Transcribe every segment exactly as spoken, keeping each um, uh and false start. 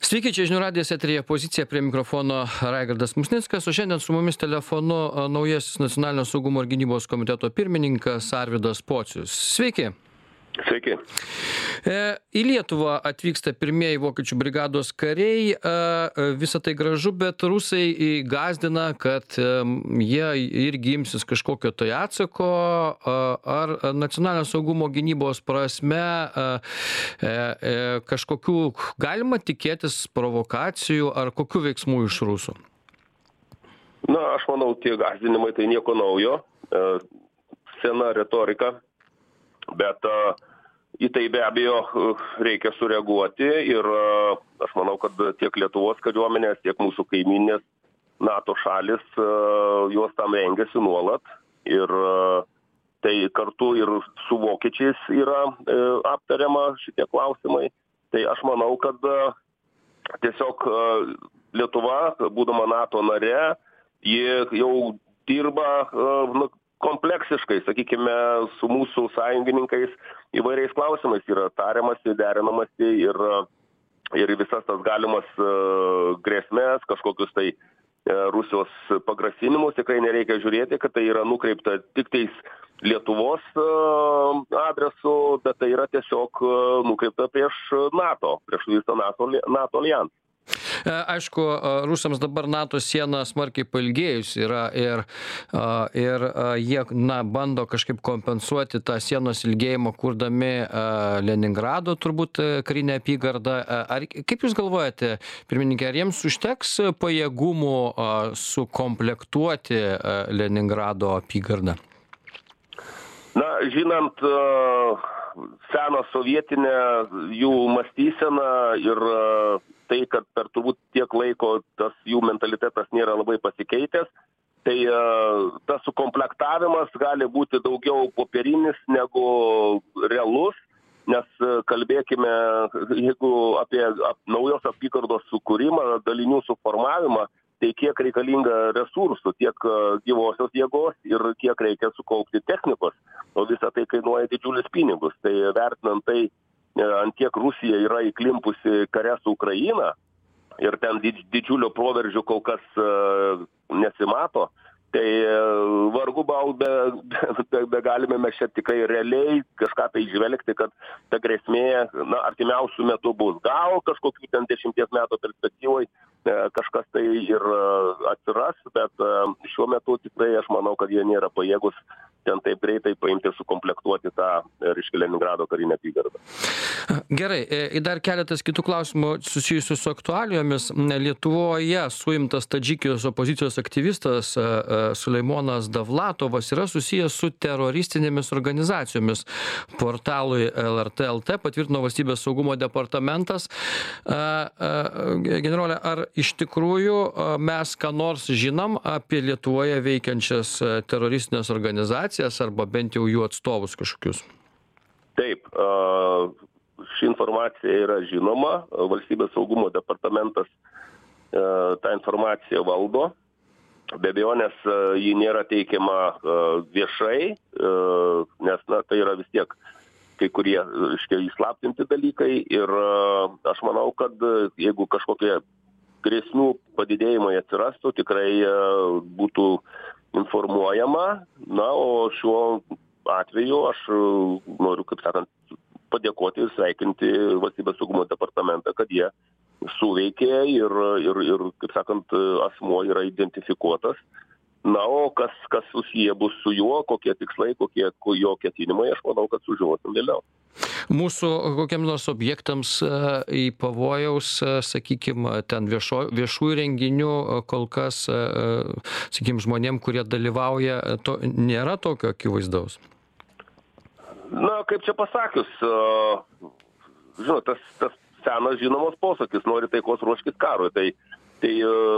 Sveiki, čia žinių radijas eteryje Pozicija, prie mikrofono Raigardas Musnickas, o šiandien su mumis telefonu naujasis Nacionalinio saugumo ir gynybos komiteto pirmininkas Arvydas Pocius. Sveiki. Sveiki. Į Lietuvą atvyksta pirmieji vokiečių brigados kariai, visą tai gražu, bet rusai gąsdina, kad jie irgi imsis kažkokio tai atsako, ar nacionalinio saugumo gynybos prasme kažkokių galima tikėtis provokacijų ar kokių veiksmų iš rusų? Na, aš manau, tie gąsdinimai tai nieko naujo, sena retorika. Bet uh, į tai be abejo uh, reikia sureaguoti ir uh, aš manau, kad tiek Lietuvos kariuomenės, tiek mūsų kaiminės NATO šalis, uh, jos tam rengiasi nuolat ir uh, tai kartu ir su vokiečiais yra uh, aptariama šitie klausimai. Tai aš manau, kad uh, tiesiog uh, Lietuva, būdama NATO nare, ji jau dirba uh, nu, kompleksiškai, sakykime, su mūsų sąjungininkais įvairiais klausimais yra tariamasi, derinamasi ir, ir visas tas galimas uh, grėsmės, kažkokius tai uh, Rusijos pagrasinimus tikrai nereikia žiūrėti, kad tai yra nukreipta tik tais Lietuvos uh, adresu, bet tai yra tiesiog uh, nukreipta prieš NATO, prieš visą NATO, NATO alijansą. Aišku, rusams dabar NATO siena smarkiai pailgėjus yra ir, ir jie na, bando kažkaip kompensuoti tą sienos ilgėjimą, kurdami Leningrado turbūt karinę apygardą. Ar, kaip Jūs galvojate, pirmininkė, ar jiems užteks pajėgumų sukomplektuoti Leningrado apygardą? Na, žinant seną sovietinę jų mąstyseną ir tai, kad per turbūt tiek laiko tas jų mentalitetas nėra labai pasikeitęs, tai uh, tas sukomplektavimas gali būti daugiau popierinis negu realus, nes uh, kalbėkime, jeigu apie ap, naujos apygardos sukūrimą, dalinių suformavimą, tai kiek reikalinga resursų, tiek uh, gyvosios jėgos ir kiek reikia sukaupti technikos, o visa tai kainuoja didžiulis pinigus. Tai vertinant tai, ant kiek Rusija yra įklimpusi kare su Ukraina ir ten didžiulio proveržio kol kas uh, nesimato, tai uh, vargu bau be, be, be galime mes čia tikrai realiai kažką tai žvelgti, kad ta grėsmė na, artimiausių metų bus. Gal kažkokių ten dešimties metų perspektyvoj uh, kažkas tai ir uh, atsiras, bet uh, šiuo metu tikrai aš manau, kad jie nėra pajėgus ten taip greitai paimti ir sukomplektuoti tą, reiškia, Leningrado karinę apygardą. Gerai, dar keletas kitų klausimų susijusių su aktualijomis. Lietuvoje suimtas Tadžikijos opozicijos aktyvistas Suleimonas Davlatovas yra susijęs su teroristinėmis organizacijomis. Portalui L R T L T patvirtino Valstybės saugumo departamentas. Generolė, ar iš tikrųjų mes ką nors žinom apie Lietuvoje veikiančias teroristinės organizacijas arba bent jau jų atstovus kažkokius? Taip, ši informacija yra žinoma, Valstybės saugumo departamentas tą informaciją valdo, be abejonės ji nėra teikiama viešai, nes na, tai yra vis tiek kai kurie iškia įslaptinti dalykai ir aš manau, kad jeigu kažkokie grėsmių padidėjimai atsirastų, tikrai būtų informuojama, na, o šiuo atveju aš noriu, kaip sakant, padėkoti ir sveikinti Valstybės saugumo departamentą, kad jie suveikė ir, ir, ir kaip sakant, asmuo yra identifikuotas. Na, o kas, kas susiję bus su juo, kokie tikslai, kokie jo ketinimai, aš manau, kad sužinosim vėliau. Mūsų kokiam nors objektams į pavojaus, sakykime, ten viešo, viešųjų renginių kol kas, sakykime, žmonėm, kurie dalyvauja, to, nėra tokio akivaizdaus? Na, kaip čia pasakius, žinot, tas, tas senas žinomas posakis, nori taikos ruoškis karui, tai, tai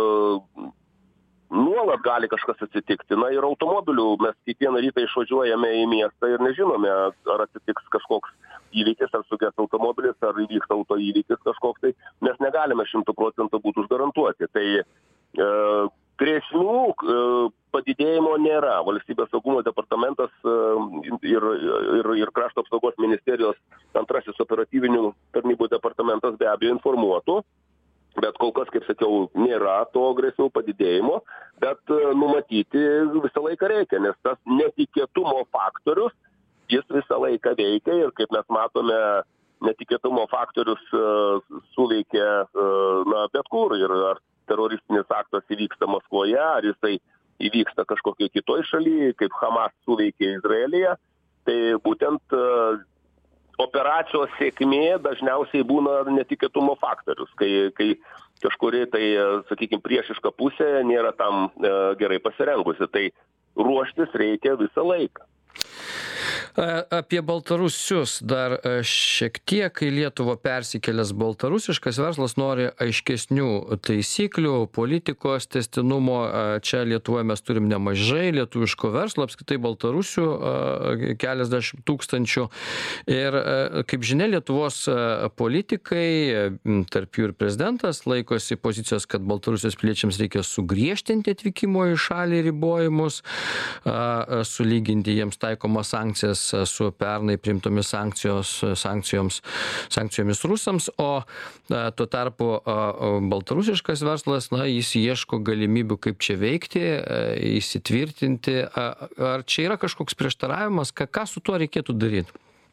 nuolat gali kažkas atsitikti. Na ir automobilių mes kiekvieną rytą išvažiuojame į miestą ir nežinome, ar atsitiks kažkoks įvykis, ar suges automobilis, ar įvyks auto įvykis kažkoks, tai mes negalime šimtų procentų būti užgarantuoti. Tai e, grėsmių e, padidėjimo nėra. Valstybės saugumo departamentas e, ir, ir, ir krašto apsaugos ministerijos antrasis operatyvinių tarnybų departamentas be abejo informuotų Bet kol kas, kaip sakiau, nėra to grėsmių padidėjimo, bet numatyti visą laiką reikia, nes tas netikėtumo faktorius, jis visą laiką veikia ir kaip mes matome, netikėtumo faktorius suveikia na, bet kur ir ar teroristinis aktas įvyksta Maskvoje, ar jisai įvyksta kažkokiai kitoj šalyje, kaip Hamas suveikė Izraelyje, tai būtent operacijos sėkmė dažniausiai būna netikėtumo faktorius, kai, kai kažkuri, tai, sakykime, priešiška pusė nėra tam e, gerai pasirengusi. Tai ruoštis reikia visą laiką. Apie baltarusius dar šiek tiek, kai Lietuva persikėlęs baltarusiškas verslas nori aiškesnių taisyklių, politikos tęstinumo. Čia Lietuvoje mes turim nemažai lietuviško verslo, apskritai baltarusių keliasdešimt tūkstančių. Ir kaip žinia, Lietuvos politikai, tarp jų ir prezidentas, laikosi pozicijos, kad Baltarusijos piliečiams reikia sugriežtinti atvykimo į šalį ribojimus, sulyginti jiems taikomas sankcijas su pernai priimtomis sankcijos, sankcijoms, sankcijomis rusams, o tuo tarpu baltarusiškas verslas, na, jis ieško galimybių, kaip čia veikti, įsitvirtinti. Ar čia yra kažkoks prieštaravimas, ką, ką su tuo reikėtų daryti?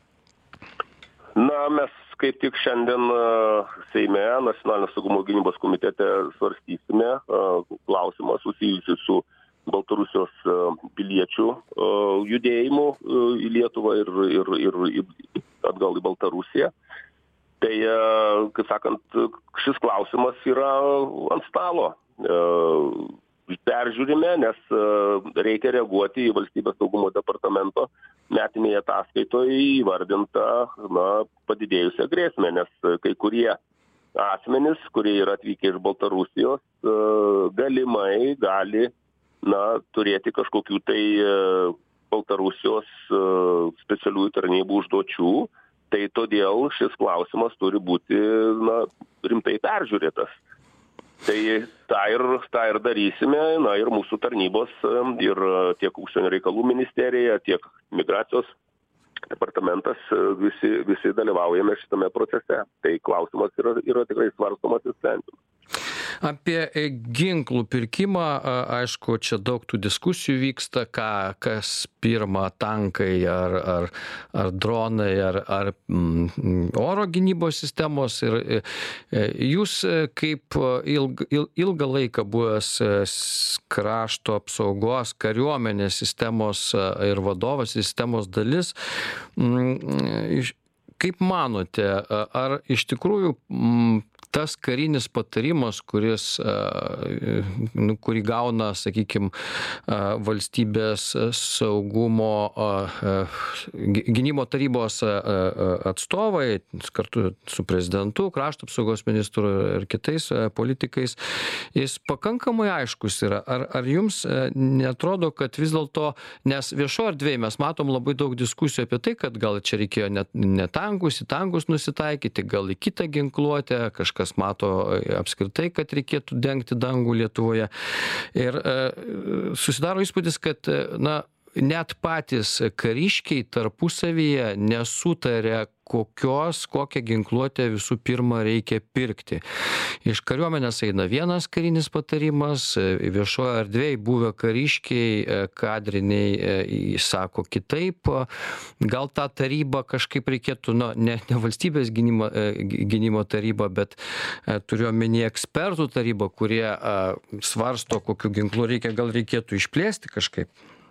Na, mes kaip tik šiandien Seime, Nacionalinio saugumo gynybos komitete svarstysime klausimą susijusiu su Baltarusijos piliečių judėjimų į Lietuvą ir, ir, ir atgal į Baltarusiją. Tai, kaip sakant, šis klausimas yra ant stalo. Peržiūrime, nes reikia reaguoti į Valstybės saugumo departamento metinėje ataskaitoje įvardintą na, padidėjusią grėsmę, nes kai kurie asmenys, kurie yra atvykę iš Baltarusijos, galimai gali na, turėti kažkokių tai Baltarusijos specialiųjų tarnybų užduočių, tai todėl šis klausimas turi būti na, rimtai peržiūrėtas. Tai tą ir, tą ir darysime, na ir mūsų tarnybos, ir tiek Užsienio reikalų ministerija, tiek migracijos departamentas, visi, visi dalyvaujame šitame procese. Tai klausimas yra, yra tikrai svarstomas ir sprendžiamas. Apie ginklų pirkimą, aišku, čia daug tų diskusijų vyksta, ką, kas pirma, tankai ar, ar, ar dronai, ar, ar mm, oro gynybos sistemos. Ir jūs kaip ilg, ilgą laiką buvęs krašto apsaugos kariuomenės sistemos ir vadovas sistemos dalis, mm, kaip manote, ar iš tikrųjų mm, tas karinis patarimas, kuris, nu, kurį gauna, sakykime, valstybės saugumo gynimo tarybos atstovai, kartu su prezidentu, krašto apsaugos ministru ir kitais politikais, jis pakankamai aiškus yra. Ar, ar jums netrodo, kad vis dėlto, nes viešo erdvėje mes matom labai daug diskusijų apie tai, kad gal čia reikėjo ne, ne tankus, į tankus nusitaikyti, gal į kitą ginkluotę, kažkas mato apskritai, kad reikėtų dengti dangų Lietuvoje. Ir e, susidaro įspūdis, kad na, net patys kariškiai tarpusavyje nesutarė, kokios, kokią ginkluotę visų pirma reikia pirkti. Iš kariuomenės eina vienas karinis patarimas, viešoje erdvėje buvę kariškiai, kadriniai sako kitaip. Gal tą tarybą kažkaip reikėtų, nu, ne, ne valstybės gynimo, gynimo taryba, bet turiu omenyje ekspertų tarybą, kurie svarsto, kokiu ginklu reikia, gal reikėtų išplėsti kažkaip.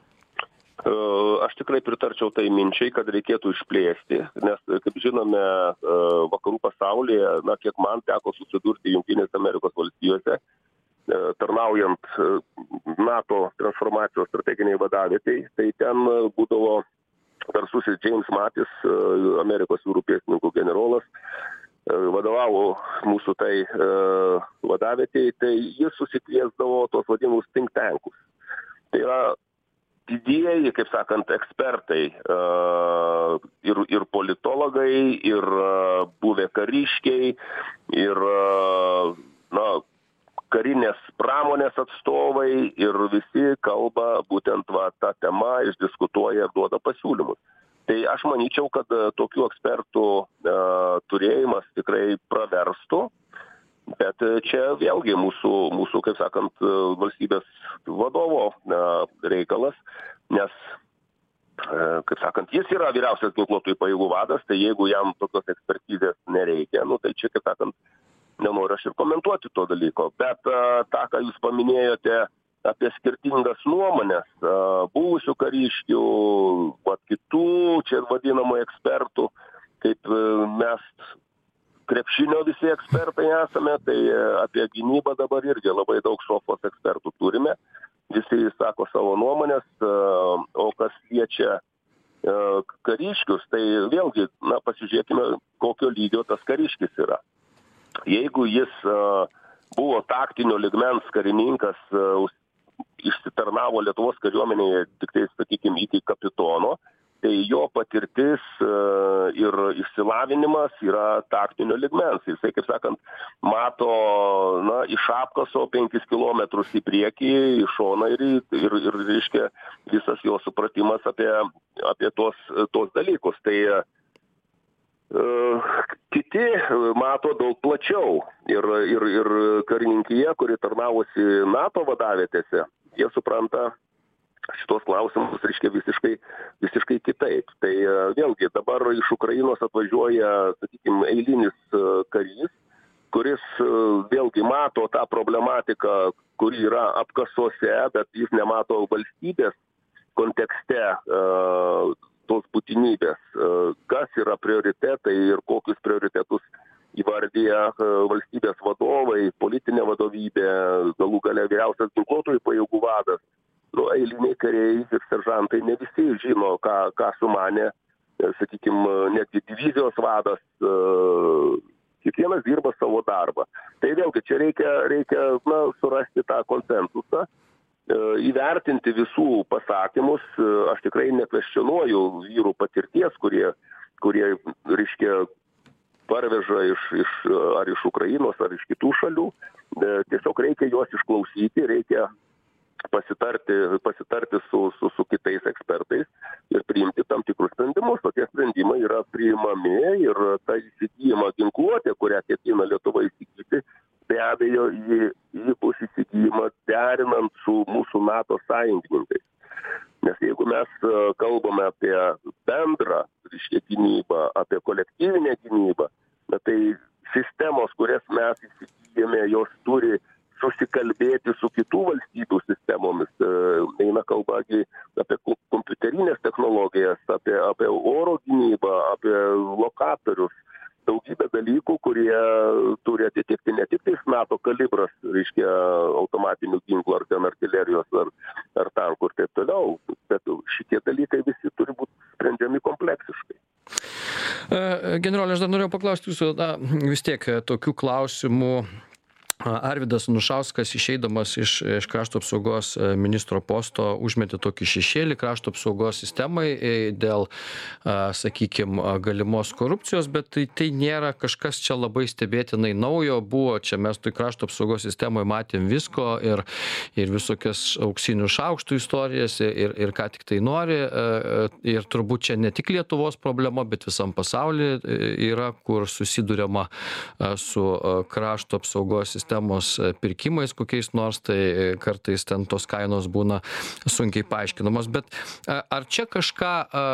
Aš tikrai pritarčiau tai minčiai, kad reikėtų išplėsti, nes, kaip žinome, vakarų pasaulyje, na, kiek man teko susidurti Jungtinėse Amerikos valstijose, tarnaujant NATO transformacijos strateginiai vadavietei, tai ten būdavo garsusis James Mattis, Amerikos jūrų pėstininkų generolas, vadovavo mūsų tai vadavietei, tai jis susikviesdavo tos vadinamus think tankus. Tai yra didieji, kaip sakant, ekspertai, uh, ir, ir politologai, ir uh, buvę kariškiai, ir uh, na, karinės pramonės atstovai, ir visi kalba būtent va, tą temą, išdiskutuoja ir duoda pasiūlymus. Tai aš manyčiau, kad uh, tokių ekspertų uh, turėjimas tikrai praverstų. Bet čia vėlgi mūsų, mūsų kaip sakant, valstybės vadovo reikalas, nes, kaip sakant, jis yra vyriausias ginkluotųjų pajėgų vadas, tai jeigu jam tokios ekspertizės nereikia, nu tai čia, kaip sakant, nenoriu aš ir komentuoti to dalyko. Bet tą, ką jūs paminėjote apie skirtingas nuomonės, buvusių kariškių, pat kitų, čia vadinamų ekspertų, kaip mes krepšinio visi ekspertai esame, tai apie gynybą dabar irgi labai daug sofos ekspertų turime. Visi sako savo nuomonės, o kas liečia kariškius, tai vėlgi, na, pasižiūrėkime, kokio lygio tas kariškis yra. Jeigu jis buvo taktinio ligmens karininkas, išsitarnavo Lietuvos kariuomenėje tik tai, sakykime, iki kapitono, tai jo patirtis ir išsilavinimas yra taktinio ligmens. Jisai, kaip sakant, mato, na, iš apkaso penkis kilometrus į priekį, į šoną ir, ir, ir reiškia, visas jo supratimas apie, apie tos, tos dalykus. Tai uh, kiti mato daug plačiau ir, ir, ir karininkija, kuri tarnavosi NATO vadavietėse, jie supranta šitos klausimus, reiškia, visiškai, visiškai kitaip. Tai vėlgi dabar iš Ukrainos atvažiuoja, sakykime, eilinis karys, kuris vėlgi mato tą problematiką, kuri yra apkasuose, bet jis nemato valstybės kontekste tos būtinybės, kas yra prioritetai ir kokius prioritetus įvardyja valstybės vadovai, politinė vadovybė, galų gale vyriausias ginkluotųjų pajėgų vadas. Nu, eiliniai kariai ir seržantai ne visi žino, ką, ką sumanė, sakykime, netgi divizijos vadas, kiekvienas dirba savo darbą. Tai vėlgi čia reikia, reikia na, surasti tą konsensusą, įvertinti visų pasakymus. Aš tikrai nekvestionuoju vyrų patirties, kurie, kurie reiškia, parveža iš, iš, ar iš Ukrainos, ar iš kitų šalių. Tiesiog reikia juos išklausyti, reikia pasitarti, pasitarti su, su, su kitais ekspertais ir priimti tam tikrus sprendimus. Tokie sprendimai yra priimami ir ta įsigyjama ginkluotė, kurią ketina Lietuva įsigyti, be abejo, ji, ji bus įsigyjama derinant su mūsų NATO sąjungininkais. Nes jeigu mes kalbame apie bendrą, reiškia, gynybą, apie kolektyvinę gynybą, tai sistemos, kurias mes įsigijame, jos turi susikalbėti su kitų valstybių sistemomis. Eina kalba apie kompiuterinės technologijas, apie, apie oro gynybą, apie lokatorius, daugybę dalykų, kurie turi atitikti ne tik tais NATO kalibras, reiškia, automatinių ginklų ar ten artilerijos ar, ar tankų ir taip toliau, bet šitie dalykai visi turi būti sprendžiami kompleksiškai. Generolė, aš dar norėjau paklausti jūsų, na, vis tiek tokių klausimų. Arvydas Anušauskas, išeidamas iš, iš krašto apsaugos ministro posto, užmetė tokį šešėlį krašto apsaugos sistemai dėl, sakykime, galimos korupcijos, bet tai, tai nėra kažkas čia labai stebėtinai naujo. Buvo čia mes toj krašto apsaugos sistemoje matėm visko ir, ir visokias auksinių šaukštų istorijas ir, ir ką tik tai nori. Ir turbūt čia ne tik Lietuvos problema, bet visam pasaulyje yra, kur susiduriama su krašto apsaugos sistema. Sistemos pirkimais kokiais nors, tai kartais ten tos kainos būna sunkiai paaiškinamos. Bet ar čia kažką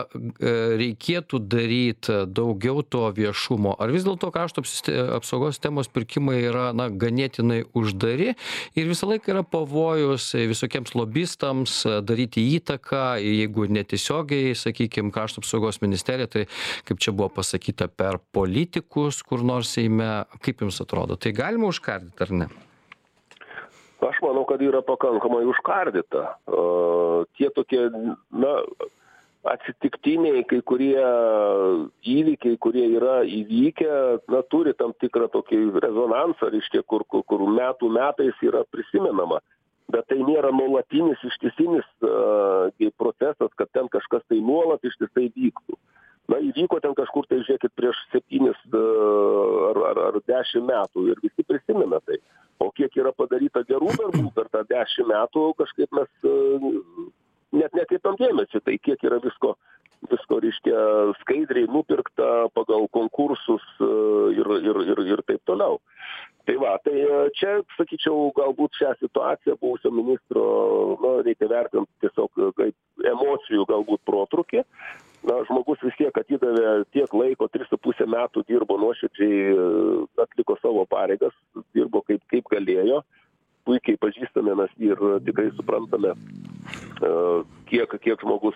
reikėtų daryti, daugiau to viešumo? Ar vis dėlto krašto apsaugos sistemos pirkimai yra, na, ganėtinai uždari ir visą laiką yra pavojus visokiems lobistams daryti įtaką, jeigu netiesiogiai, sakykime, krašto apsaugos ministerija, tai kaip čia buvo pasakyta, per politikus kur nors Seime, kaip jums atrodo? Tai galima užkardyti? Ar ne? Aš manau, kad yra pakankamai užkardyta. Uh, tie tokie, na, atsitiktiniai, kai kurie įvykiai, kurie yra įvykę, na, turi tam tikrą tokį rezonansą, reiškia, kur, kur, kur metų metais yra prisimenama. Bet tai nėra nuolatinis ištisinis uh, procesas, kad ten kažkas tai nuolat ištisai vyktų. Na, įvyko ten kažkur, tai žiūrėkit, prieš septynis ar, ar, ar dešimt metų ir visi prisimena tai. O kiek yra padaryta gerų darbų per tą dešimt metų, kažkaip mes net nekreipiam dėmesį. Tai kiek yra visko, visko reiškia, skaidriai nupirkta pagal konkursus ir, ir, ir, ir taip toliau. Tai va, tai čia, sakyčiau, galbūt šią situaciją buvusio ministro, na, reikia vertinti tiesiog kaip emocijų galbūt protrukį. Na, žmogus vis tiek atidavė tiek laiko, tris su pusę metų dirbo nuoširdžiai, atliko savo pareigas, dirbo kaip, kaip galėjo. Puikiai pažįstame mes ir tikrai suprantame, kiek, kiek žmogus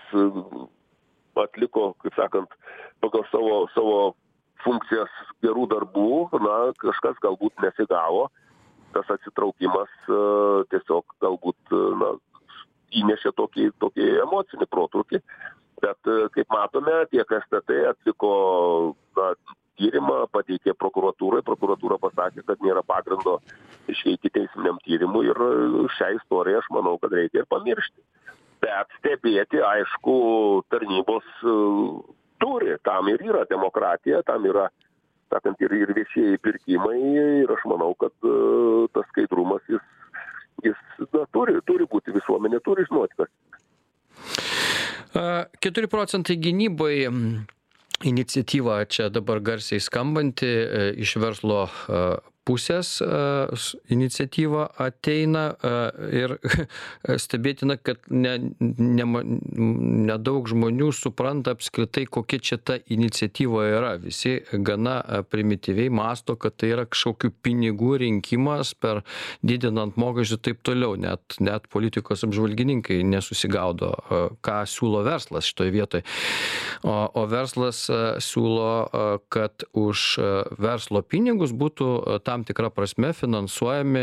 atliko, kaip sakant, pagal savo, savo funkcijas gerų darbų, na, kažkas galbūt nesigavo, tas atsitraukimas tiesiog galbūt, na, įnešė tokį, tokį emocinį protrūkį, bet, kaip matome, tiek S T T atliko, na, tyrimą, pateikė prokuratūrai, prokuratūra pasakė, kad nėra pagrindo išeiti teisminiam tyrimui ir šią istoriją aš manau, kad reikia ir pamiršti. Bet stebėti, aišku, tarnybos turi, tam ir yra demokratija, tam yra, sakant, ir, ir viešieji pirkimai ir aš manau, kad uh, tas skaidrumas jis, jis na, turi, turi būti, visuomenė turi žinoti, kas. keturi procentai gynybai iniciatyva čia dabar garsiai skambanti iš verslo pusės iniciatyva ateina ir stebėtina, kad ne, ne, nedaug žmonių supranta apskritai, kokia čia ta iniciatyva yra. Visi gana primityviai mąsto, kad tai yra kažkokių pinigų rinkimas per didinant mokesčių taip toliau. Net, net politikos apžvalgininkai nesusigaudo, ką siūlo verslas šitoje vietoje. O, o verslas siūlo, kad už verslo pinigus būtų tam tam tikra prasme finansuojami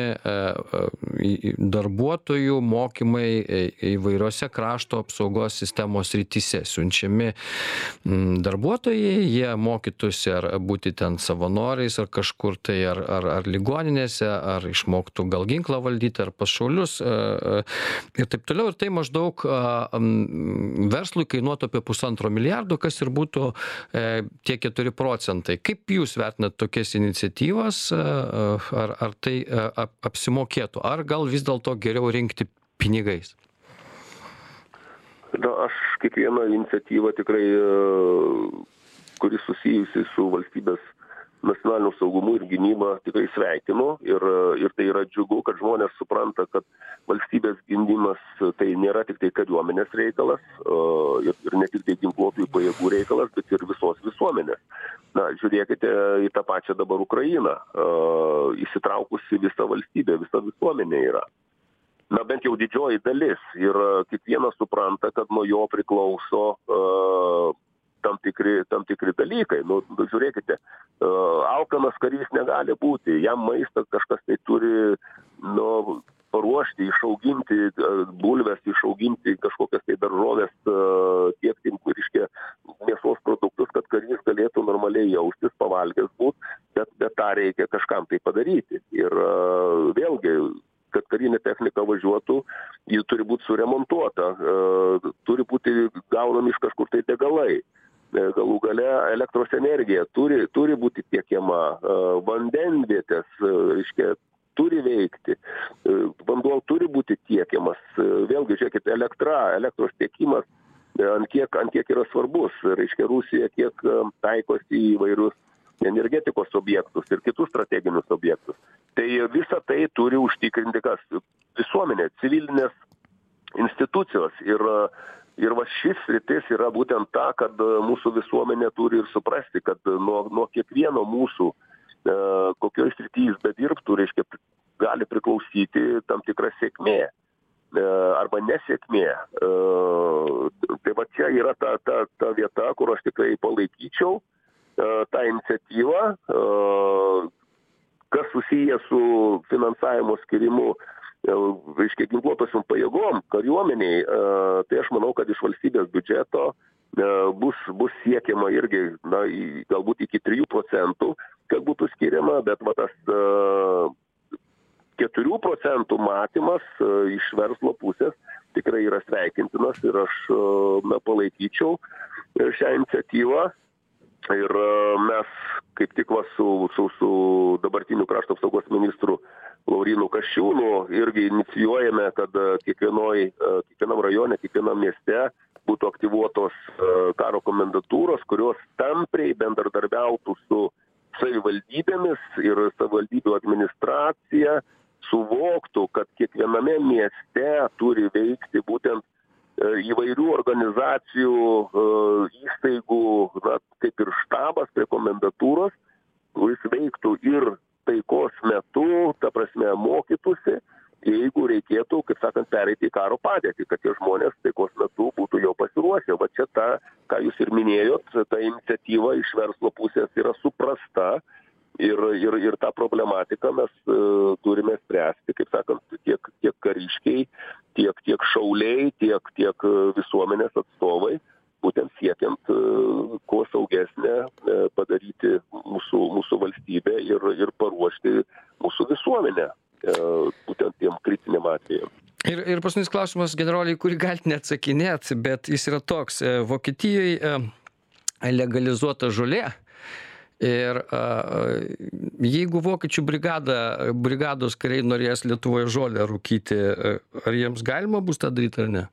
darbuotojų mokymai įvairiose krašto apsaugos sistemos srityse. Siunčiami darbuotojai, jie mokytųsi ar būti ten savanoriais, ar kažkur tai, ar, ar, ar ligoninėse, ar išmoktų gal ginklą valdyti, ar pas šaulius ir taip toliau. Ir tai maždaug verslui kainuotų apie pusantro milijardo, kas ir būtų tie keturi procentai. Kaip jūs vertinat tokias iniciatyvas? Ar, ar tai ap, apsimokėtų, ar gal vis dėlto geriau rinkti pinigais? Na, aš kiekvieną iniciatyvą tikrai, kuri susijusi su valstybės nacionaliniu saugumu ir gynyba, tikrai sveikinu ir, ir tai yra džiugu, kad žmonės supranta, kad valstybės gynimas tai nėra tik tai kariuomenės reikalas ir, ir ne tik tai ginkluotųjų pajėgų reikalas, bet ir visos visuomenės. Na, žiūrėkite į tą pačią dabar Ukrainą, įsitraukusi visa valstybė, visa visuomenė yra. Na, bent jau didžioji dalis ir kiekvienas supranta, kad nuo jo priklauso uh, tam tikri, tam tikri dalykai. Nu, žiūrėkite, uh, alkanas karys negali būti, jam maistą kažkas tai turi, nu, paruošti, išauginti uh, bulves, išauginti kažkokias tai daržovės, uh, tiekti, reiškia, mėsos produktus, kad karys galėtų normaliai jaustis, pavalgęs būt, bet, bet tą reikia kažkam tai padaryti. Ir uh, vėlgi, kad karinė technika važiuotų, ji turi būti suremontuota, uh, turi būti gaunami iš kažkur tai degalai. Galų gale elektros energija turi, turi būti tiekiama, uh, vandenvietės, uh, reiškia, turi veikti, uh, vanduo turi būti tiekiamas. Uh, vėlgi, žiūrėkit, elektra, elektros tiekimas, ant kiek, ant kiek yra svarbus. Reiškia, Rusija kiek taikosi į įvairius energetikos objektus ir kitus strateginius objektus. Tai visą tai turi užtikrinti kas? Visuomenė, civilinės institucijos. Ir, ir va šis sritis yra būtent ta, kad mūsų visuomenė turi ir suprasti, kad nuo, nuo kiekvieno mūsų, kokioj srityje jis bedirbtų, reiškia, gali priklausyti tam tikra sėkmė arba nesėkmė. Tai va čia yra ta, ta, ta vieta, kur aš tikrai palaikyčiau tą iniciatyvą, kas susiję su finansavimo skirimu, reiškia, ginkluotosiom pajėgom, kariuomeniai, tai aš manau, kad iš valstybės biudžeto bus, bus siekiama irgi, na, galbūt iki trijų procentų, kad būtų skiriama, bet va tas keturių procentų matymas iš verslo pusės tikrai yra sveikintinas ir aš na, palaikyčiau šią iniciatyvą. Ir mes kaip tik va su, su, su dabartiniu krašto apsaugos ministru Laurynu Kasčiūnu irgi inicijuojame, kad kiekvienoj, kiekvienam rajone, kiekvienam mieste būtų aktyvuotos karo komendatūros, kurios tampriai bendradarbiautų su savivaldybėmis ir savivaldybių administracija suvoktų, kad kiekviename mieste turi veikti būtent įvairių organizacijų, įstaigų, na, kaip ir štabas prie komendatūros, kuris veiktų ir taikos metu, ta prasme, mokytųsi, jeigu reikėtų, kaip sakant, pereiti į karo padėtį, kad tie žmonės taikos metu būtų jau pasiruošę. Va čia ta, ką jūs ir minėjot, ta iniciatyva iš verslo pusės yra suprasta ir, ir, ir tą problematiką mes uh, turime spręsti, kaip sakant, tiek, tiek kariškiai, tiek, tiek šauliai, tiek, tiek visuomenės atstovai, būtent siekiant uh, kuo saugesnę uh, padaryti mūsų, mūsų valstybę ir, ir paruošti mūsų visuomenę uh, būtent tiem kritiniam atvejam. Ir, ir paskutinis klausimas, generoliai, kurį galite neatsakinėti, bet jis yra toks. Vokietijoje legalizuota žolė. Ir uh, jeigu vokiečių brigada, brigados kariai norės Lietuvoje žolę rūkyti, ar jiems galima bus tą daryti ar ne?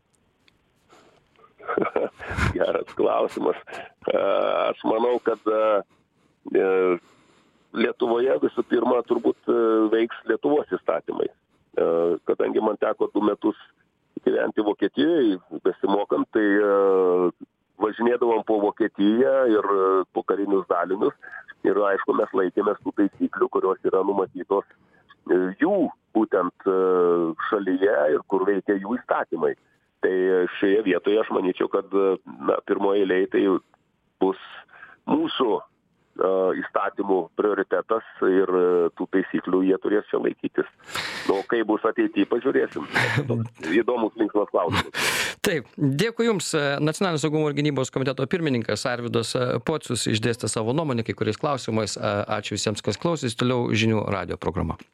Geras klausimas. Uh, aš manau, kad uh, Lietuvoje visų pirma turbūt uh, veiks Lietuvos įstatymai. Uh, kadangi man teko du metus gyventi Vokietijoje, besimokant, tai uh, važinėdavom po Vokietiją ir po karinius dalinius ir aišku, mes laikėmės tų taisyklių, kurios yra numatytos jų būtent šalyje ir kur veikia jų įstatymai. Tai šioje vietoje aš manyčiau, kad na, pirmoje eilėje tai bus mūsų uh, įstatymų prioritetas ir tų taisyklių jie turės čia laikytis. Nu, kai bus ateityje, pažiūrėsim. Įdomus linksmas klausimas. Taip, dėkui Jums. Nacionalinio saugumo ir gynybos komiteto pirmininkas Arvydas Pocius išdėstė savo nuomonę kai kuriais klausimais. Ačiū visiems, kas klausys. Toliau žinių radijo programa.